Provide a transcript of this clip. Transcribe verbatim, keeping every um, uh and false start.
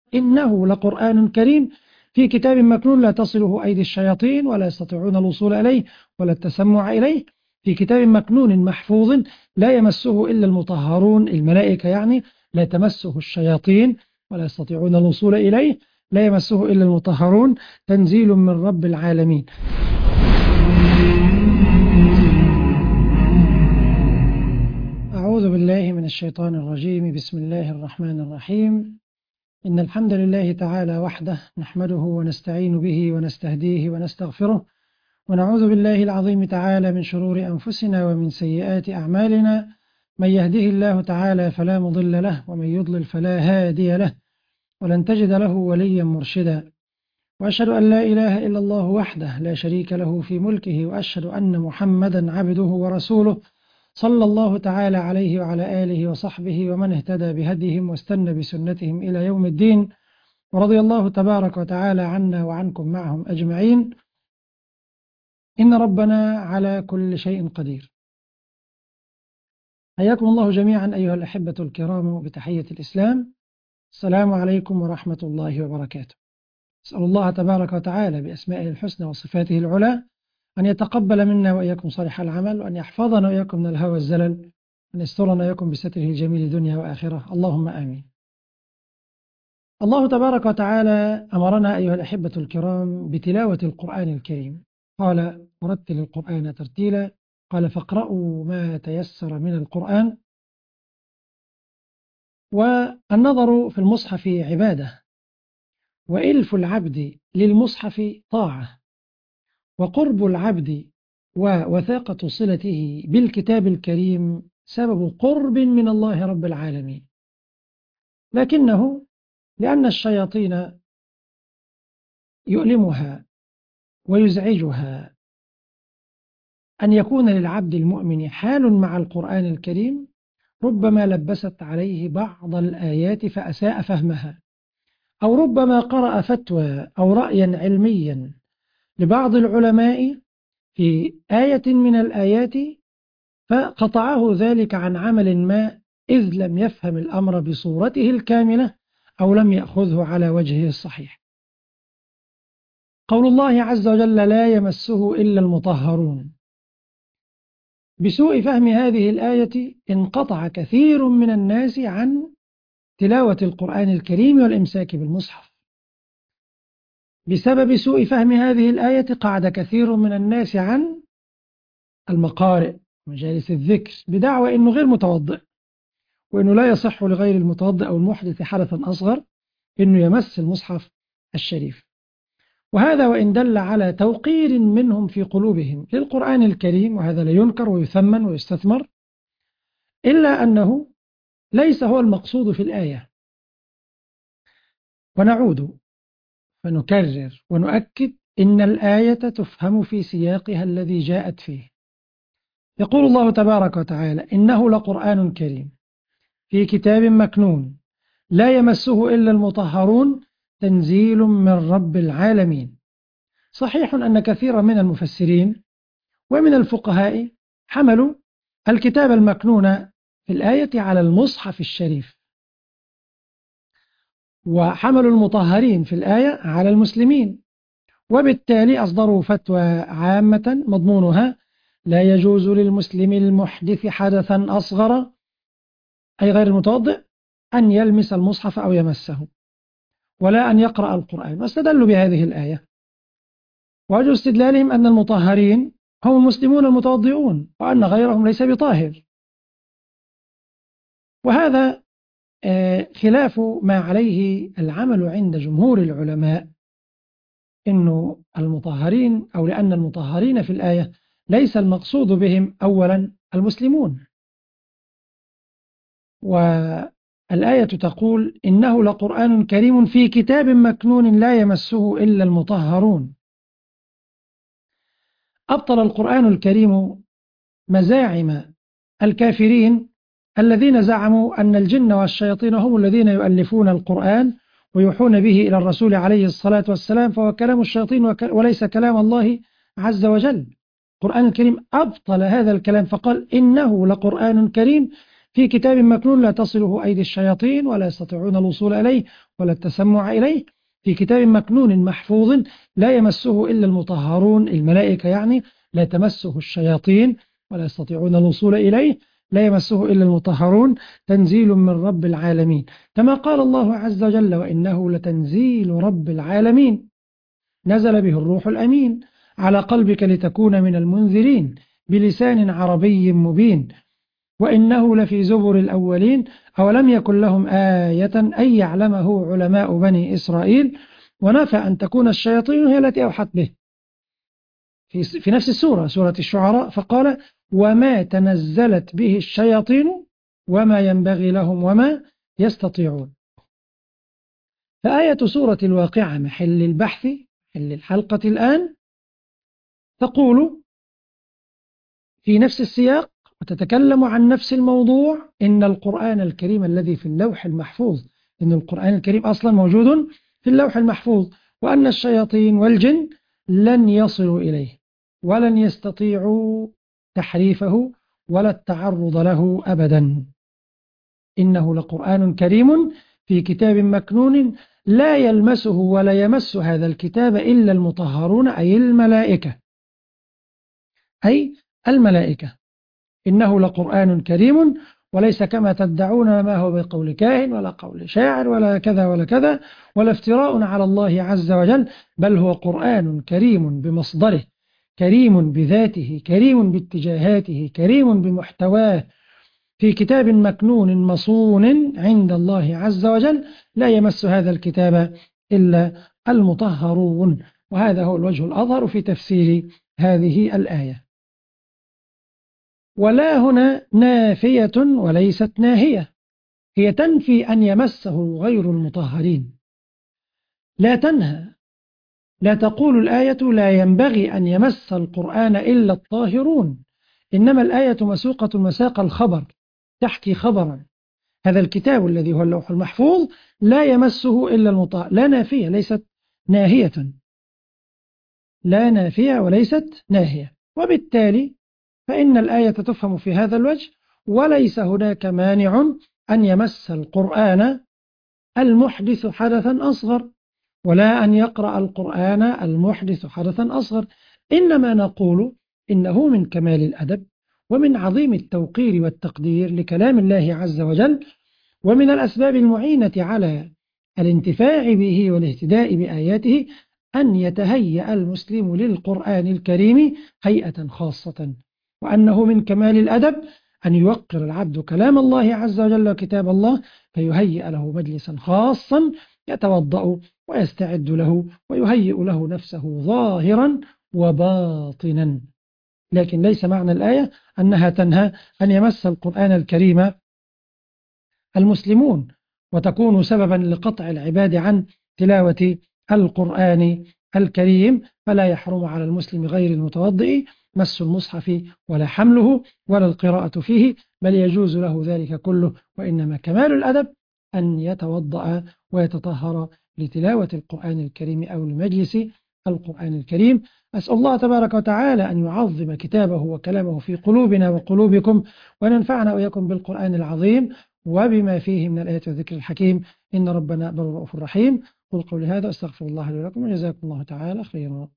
إنه لقرآن كريم في كتاب مكنون لا تصله أيدي الشياطين ولا يستطيعون الوصول إليه ولا التسمع إليه، في كتاب مكنون محفوظ لا يمسه إلا المطهرون، الملائكة يعني، لا تمسه الشياطين ولا يستطيعون الوصول إليه، لا يمسه إلا المطهرون، تنزيل من رب العالمين. أعوذ بالله من الشيطان الرجيم. بسم الله الرحمن الرحيم. إن الحمد لله تعالى وحده نحمده ونستعين به ونستهديه ونستغفره، ونعوذ بالله العظيم تعالى من شرور أنفسنا ومن سيئات أعمالنا. من يهده الله تعالى فلا مضل له، ومن يضلل فلا هادي له، ولن تجد له وليا مرشدا. وأشهد أن لا إله إلا الله وحده لا شريك له في ملكه، وأشهد أن محمدا عبده ورسوله، صلى الله تعالى عليه وعلى آله وصحبه ومن اهتدى بهديهم واستنى بسنتهم إلى يوم الدين، ورضي الله تبارك وتعالى عنا وعنكم معهم أجمعين. إن ربنا على كل شيء قدير. حياكم الله جميعا أيها الأحبة الكرام بتحية الإسلام. السلام عليكم ورحمة الله وبركاته. أسأل الله تبارك وتعالى بأسمائه الحسنى وصفاته العلى أن يتقبل منا وإياكم صالح العمل، وأن يحفظنا وإياكم من الهوى والزلل، وأن يسترنا وإياكم بستره الجميل دنيا وآخرة، اللهم آمين. الله تبارك وتعالى أمرنا أيها الأحبة الكرام بتلاوة القرآن الكريم، قال ورتل القرآن ترتيلا، قال فاقرأوا ما تيسر من القرآن. والنظر في المصحف عبادة، وإلف العبد للمصحف طاعة، وقرب العبد ووثاقة صلته بالكتاب الكريم سبب قرب من الله رب العالمين. لكنه لأن الشياطين يؤلمها ويزعجها أن يكون للعبد المؤمن حال مع القرآن الكريم، ربما لبست عليه بعض الآيات فأساء فهمها، أو ربما قرأ فتوى أو رأيا علميا لبعض العلماء في آية من الآيات فقطعه ذلك عن عمل ما، إذ لم يفهم الأمر بصورته الكاملة أو لم يأخذه على وجهه الصحيح. قول الله عز وجل لا يمسه إلا المطهرون، بسوء فهم هذه الآية انقطع كثير من الناس عن تلاوة القرآن الكريم والإمساك بالمصحف. بسبب سوء فهم هذه الآية قعد كثير من الناس عن المقارئ مجالس الذكر بدعوى أنه غير متوضئ، وأنه لا يصح لغير المتوضئ أو المحدث حدثا أصغر أنه يمس المصحف الشريف. وهذا وإن دل على توقير منهم في قلوبهم للقرآن الكريم، وهذا لا ينكر ويثمن ويستثمر، إلا أنه ليس هو المقصود في الآية. ونعود فنكرر ونؤكد إن الآية تفهم في سياقها الذي جاءت فيه. يقول الله تبارك وتعالى إنه لقرآن كريم في كتاب مكنون لا يمسه إلا المطهرون تنزيل من رب العالمين. صحيح أن كثيرا من المفسرين ومن الفقهاء حملوا الكتاب المكنون في الآية على المصحف الشريف، وحملوا المطهرين في الآية على المسلمين، وبالتالي أصدروا فتوى عامة مضمونها لا يجوز للمسلم المحدث حدثا أصغر، أي غير المتوضئ، أن يلمس المصحف أو يمسه، ولا أن يقرأ القرآن. واستدلوا بهذه الآية، ووجه استدلالهم أن المطهرين هم المسلمون المتوضئون، وأن غيرهم ليس بطاهر. وهذا خلاف ما عليه العمل عند جمهور العلماء، إنه المطهرين أو لأن المطهرين في الآية ليس المقصود بهم أولا المسلمون. والآية تقول إنه لقرآن كريم في كتاب مكنون لا يمسه إلا المطهرون. أبطل القرآن الكريم مزاعم الكافرين الذين زعموا أن الجن والشياطين هم الذين يؤلفون القرآن ويوحون به إلى الرسول عليه الصلاة والسلام، فهو كلام الشياطين وليس كلام الله عز وجل. القرآن الكريم أبطل هذا الكلام فقال إنه لقرآن كريم في كتاب مكنون لا تصله أيدي الشياطين ولا يستطيعون الوصول إليه ولا التسمع إليه، في كتاب مكنون محفوظ لا يمسه إلا المطهرون، الملائكة يعني، لا تمسه الشياطين ولا يستطيعون الوصول إليه، لا يمسه إلا المطهرون، تنزيل من رب العالمين، كما قال الله عز وجل: وإنه لتنزيل رب العالمين نزل به الروح الأمين على قلبك لتكون من المنذرين بلسان عربي مبين وإنه لفي زبر الأولين أولم يكن لهم آية أن يعلمه علماء بني إسرائيل. ونفى أن تكون الشياطين هي التي أوحت به في, في نفس السورة، سورة الشعراء، فقال: وما تنزلت به الشياطين وما ينبغي لهم وما يستطيعون. فآية سورة الواقعة محل البحث، محل الحلقة الآن، تقول في نفس السياق وتتكلم عن نفس الموضوع: إن القرآن الكريم الذي في اللوح المحفوظ، إن القرآن الكريم أصلا موجود في اللوح المحفوظ، وأن الشياطين والجن لن يصلوا إليه ولن يستطيعوا تحريفه ولا التعرض له أبدا. إنه لقرآن كريم في كتاب مكنون لا يلمسه ولا يمس هذا الكتاب إلا المطهرون، أي الملائكة، أي الملائكة. إنه لقرآن كريم، وليس كما تدعون ما هو بقول كاهن ولا قول شاعر ولا كذا ولا كذا ولا افتراء على الله عز وجل، بل هو قرآن كريم بمصدره، كريم بذاته، كريم باتجاهاته، كريم بمحتواه، في كتاب مكنون مصون عند الله عز وجل، لا يمس هذا الكتاب إلا المطهرون. وهذا هو الوجه الأظهر في تفسير هذه الآية. ولا هنا نافية وليست ناهية، هي تنفي أن يمسه غير المطهرين، لا تنهى، لا تقول الآية لا ينبغي أن يمس القرآن إلا الطاهرون، إنما الآية مسوقة مساق الخبر، تحكي خبرا: هذا الكتاب الذي هو اللوح المحفوظ لا يمسه إلا المطهر. لا نافية، ليست ناهية، لا نافية وليست ناهية. وبالتالي فإن الآية تفهم في هذا الوجه: وليس هناك مانع أن يمس القرآن المحدث حدثا أصغر، ولا أن يقرأ القرآن المحدث حدثا أصغر، إنما نقول إنه من كمال الأدب ومن عظيم التوقير والتقدير لكلام الله عز وجل، ومن الأسباب المعينة على الانتفاع به والاهتداء بآياته أن يتهيأ المسلم للقرآن الكريم هيئة خاصة، وأنه من كمال الأدب أن يوقر العبد كلام الله عز وجل وكتاب الله، فيهيئ له مجلسا خاصا يتوضأ ويستعد له ويهيئ له نفسه ظاهرا وباطنا. لكن ليس معنى الآية أنها تنهى أن يمس القرآن الكريم المسلمون وتكون سببا لقطع العباد عن تلاوة القرآن الكريم، فلا يحرم على المسلم غير المتوضئ مس المصحف ولا حمله ولا القراءة فيه، بل يجوز له ذلك كله، وإنما كمال الأدب أن يتوضأ ويتطهر لتلاوة القرآن الكريم أو لمجلس القرآن الكريم. أسأل الله تبارك وتعالى أن يعظم كتابه وكلامه في قلوبنا وقلوبكم، وننفعنا وإياكم بالقرآن العظيم وبما فيه من الآيات والذكر الحكيم، إن ربنا بر رؤوف رحيم. قل قولي هذا أستغفر الله لي ولكم، وجزاكم الله تعالى خيرا.